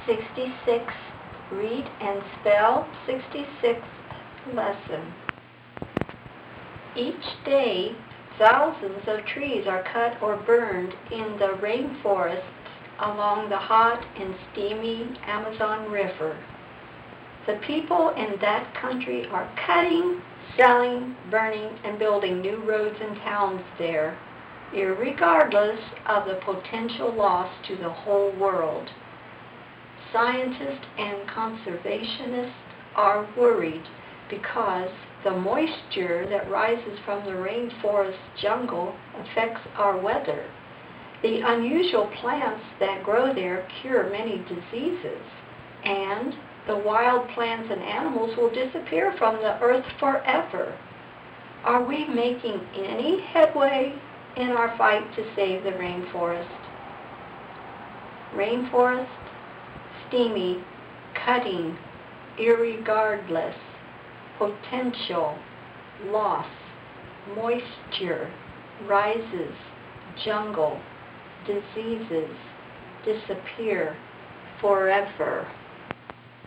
66. Read and spell 66th lesson. Each day, thousands of trees are cut or burned in the rainforests along the hot and steamy Amazon River. The people in that country are cutting, selling, burning, and building new roads and towns there, irregardless of the potential loss to the whole world. Scientists and conservationists are worried because the moisture that rises from the rainforest jungle affects our weather. The unusual plants that grow there cure many diseases, and the wild plants and animals will disappear from the earth forever. Are we making any headway in our fight to save the rainforest? Rainforest, steamy, cutting, irregardless, potential, loss, moisture, rises, jungle, diseases, disappear, forever.